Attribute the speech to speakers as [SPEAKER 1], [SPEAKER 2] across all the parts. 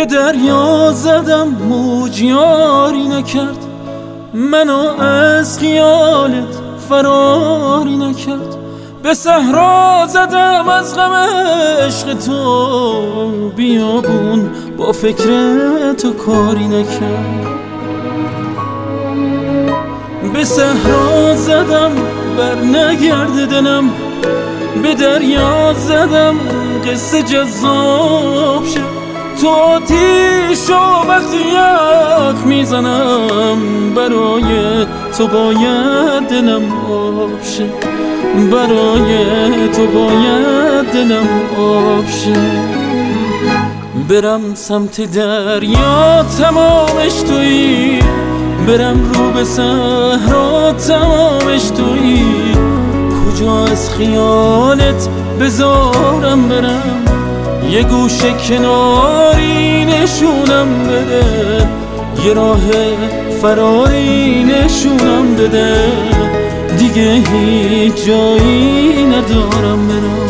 [SPEAKER 1] دریا زدم موج یاری نکرد، منو از خیالت فراری نکرد. به صحرا زدم از غم عشق تو، بیابون با فکر تو کاری نکرد. به صحرا زدم بر نگرد دلم، به دریا زدم قصه جذاب شه. تو آتیشو وقتی یخ میزنم، برای تو باید دلم آب شه، برای تو باید دلم آب شه. برم سمت دریا تمامش تویی، برم رو به صحرا تمامش تویی. کجا از خیالت بذارم برم، یه گوشه کناری نشونم بده، یه راه فراری نشونم بده. دیگه هیچ جایی ندارم برم.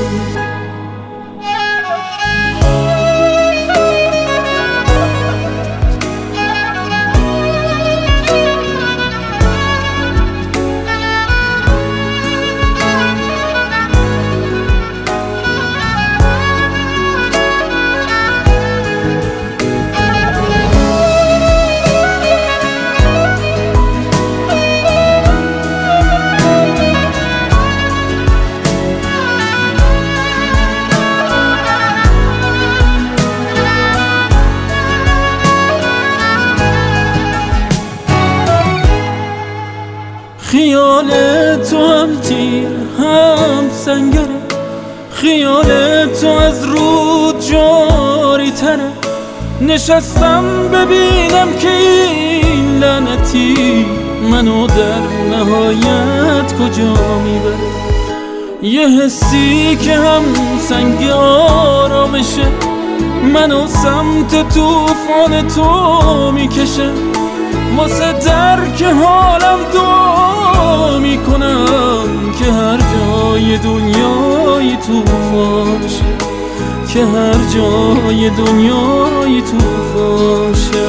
[SPEAKER 1] خیال تو هم تیر هم سنگره، خیال تو از رود جاری تره. نشستم ببینم که این لعنتی منو در نهایت کجا میبره. یه حسی که هم سنگ آرامشه، منو سمت طوفان تو میکشه. واسه درک حالم دعا میکنم که هر جای دنیای طوفان شه، که هر جای دنیای طوفان شه.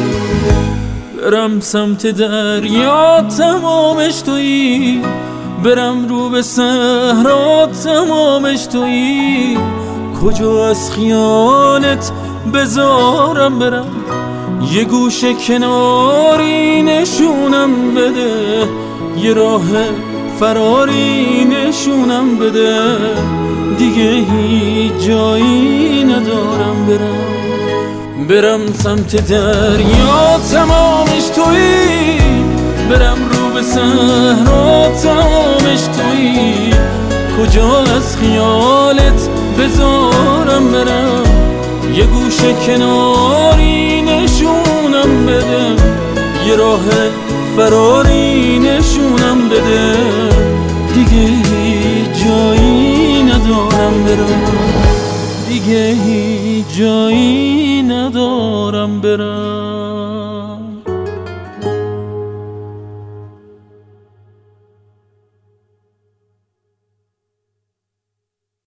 [SPEAKER 1] برم سمت دریا تمامش تویی، برم رو به صحرا تمامش تویی. کجا از خیالت بذارم برم، یه گوشه کناری نشونم بده، یه راه فراری نشونم بده. دیگه هیچ جایی ندارم برم. برم سمت دریا تمامش تویی، برم رو به صحرا تمامش تویی. کجا از خیالت بذارم برم، یه گوشه کناری نشونم بده، یه راه فراری نشونم بده. دیگه